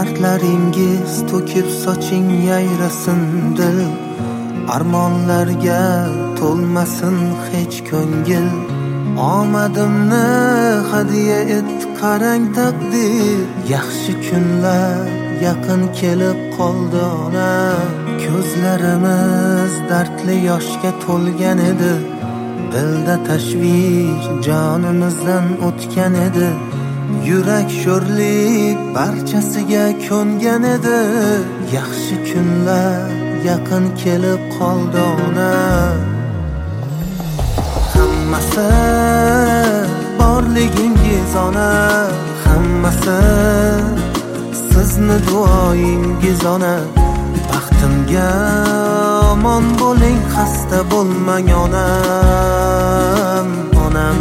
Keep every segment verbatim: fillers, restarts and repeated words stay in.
dardlaringiz to'kib soching yayrasin dil, armonlarga to'lmasin hech ko'ngil. Omadimni hadiya et qarang taqdir, yaxshi kunlar yaqin kelib qoldi ona. Ko'zlarimiz dardli yoshga to'lgan edi, dilda tashvish jonimizdan o'tgan edi. Yurak sho'rlik barchasiga ko'ngan edi, yaxshi kunlar yaqin kelib qoldi ona. Hammasi borligingiz ona, hammasi sizni duoyingiz ona. Baxtimga omon bo'ling, xasta bo'lmang onam, onam.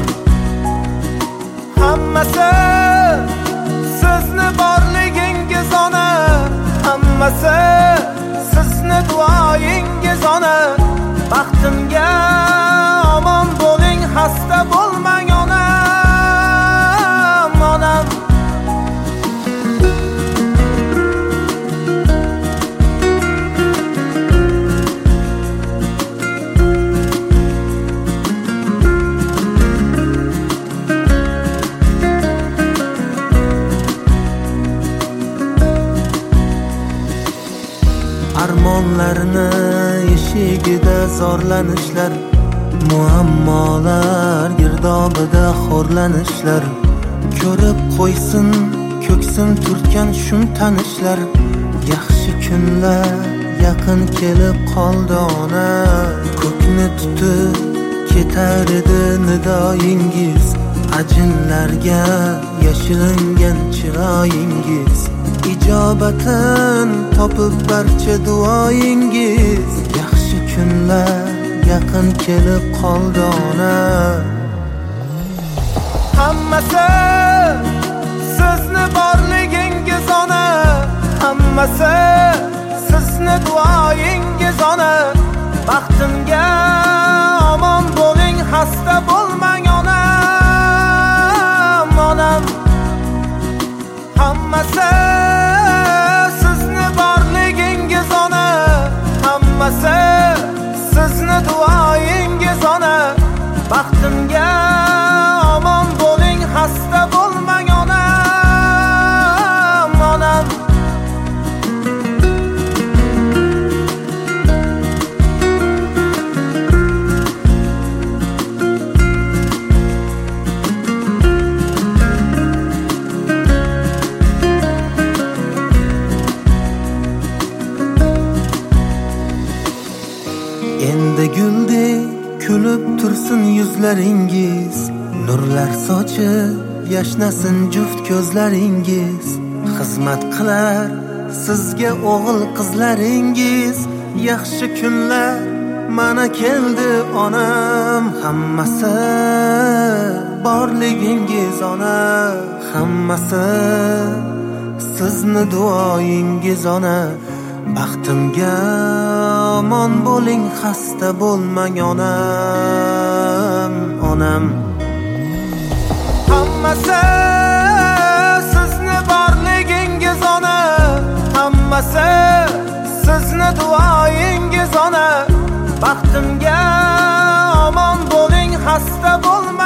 Hammasi sizni borligingiz ona, hammasi sizni duoyingiz ona. Baxtimga omon bo'ling, xasta bo'lmang onam, onam. Armonlarni eshigida zorlanishlar, muammolar girdobida xo'rlanishlar. Ko'rib qo'ysin ko'ksim turtgan shum tanishlar, yaxshi kunlar yaqin kelib qoldi ona. Ko'kni tutib ketar edi nidoyingiz, ajinlarga yashiringan chiroyingiz. Ijobatin topib barcha duoyingiz, yaxshi kunlar yaqin kelib qoldi ona. Hammasi sizni borligingiz ona, hammasi sizni duoyingiz ona. Baxtimga omon bo'ling, xasta bo'lmang onam, onam. Hammasi sizni borligingiz ona, hammasi sizni duoyingiz ona. Baxtimga omon bo'ling, xasta bo'lmang onam, onam. Endi guldek kulib tursin yuzlaringiz, nurlar sochib yashnasin juft ko'zlaringiz. Xizmat qilar sizga o'g'il qizlaringiz, yaxshi kunlar mana keldi onam. Hammasi borligingiz ona, hammasi sizni duoyingiz ona. Baxtimga omon bo'ling, xasta bo'lmang onam, onam. Hammasi sizni borligingiz ona, hammasi sizni duoyingiz ona. Baxtimga omon bo'ling, xasta bo'lmang